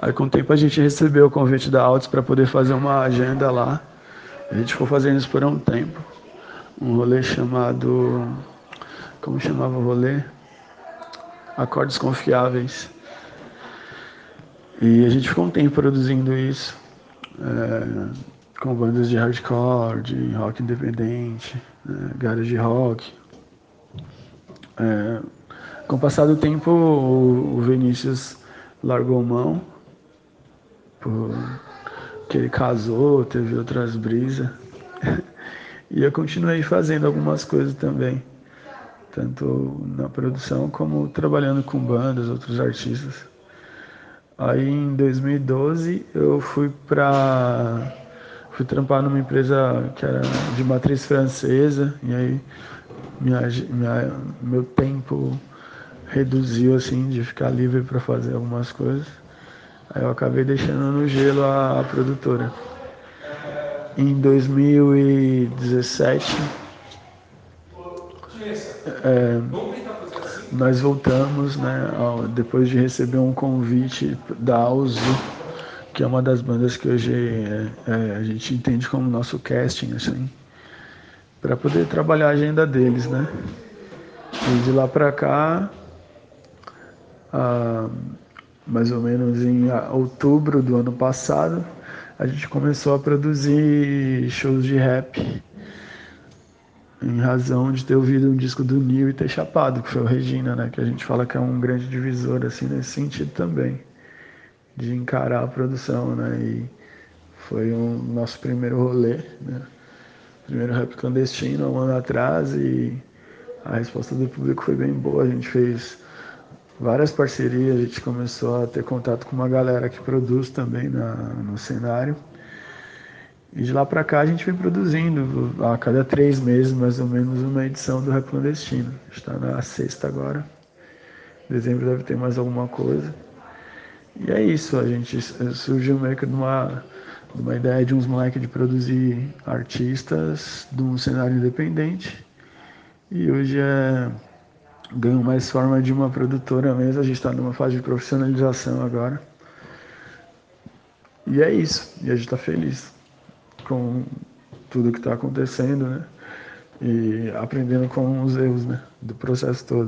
Aí com o tempo a gente recebeu o convite da Altos para poder fazer uma agenda lá. A gente ficou fazendo isso por um tempo. Um rolê chamado... Como chamava o rolê? Acordes Confiáveis. E a gente ficou um tempo produzindo isso. Com bandas de hardcore, de rock independente, garage rock. Com o passar do tempo, o Vinícius largou mão, porque ele casou, teve outras brisas. E eu continuei fazendo algumas coisas também, tanto na produção como trabalhando com bandas, outros artistas. Aí em 2012 eu fui trampar numa empresa que era de matriz francesa, e aí meu tempo reduziu assim de ficar livre para fazer algumas coisas. Aí eu acabei deixando no gelo a produtora. Em 2017 nós voltamos, né, depois de receber um convite da Alzu, que é uma das bandas que hoje a gente entende como nosso casting, assim, para poder trabalhar a agenda deles, né? E de lá para cá, mais ou menos em outubro do ano passado, a gente começou a produzir shows de rap, em razão de ter ouvido um disco do Nil e ter chapado, que foi o Regina, né? Que a gente fala que é um grande divisor, assim, nesse sentido também, de encarar a produção, né? E foi o nosso primeiro rolê, né? Primeiro rap clandestino, há um ano atrás, e a resposta do público foi bem boa. A gente fez várias parcerias, a gente começou a ter contato com uma galera que produz também no cenário. E de lá pra cá a gente vem produzindo a cada 3 meses, mais ou menos, uma edição do Rap Clandestino. Está na 6ª agora. Em dezembro deve ter mais alguma coisa. E é isso, a gente surgiu meio que de uma ideia de uns moleques de produzir artistas de um cenário independente. E hoje ganho mais forma de uma produtora mesmo, a gente está numa fase de profissionalização agora. E é isso, e a gente está feliz com tudo que está acontecendo, né? E aprendendo com os erros, né, do processo todo.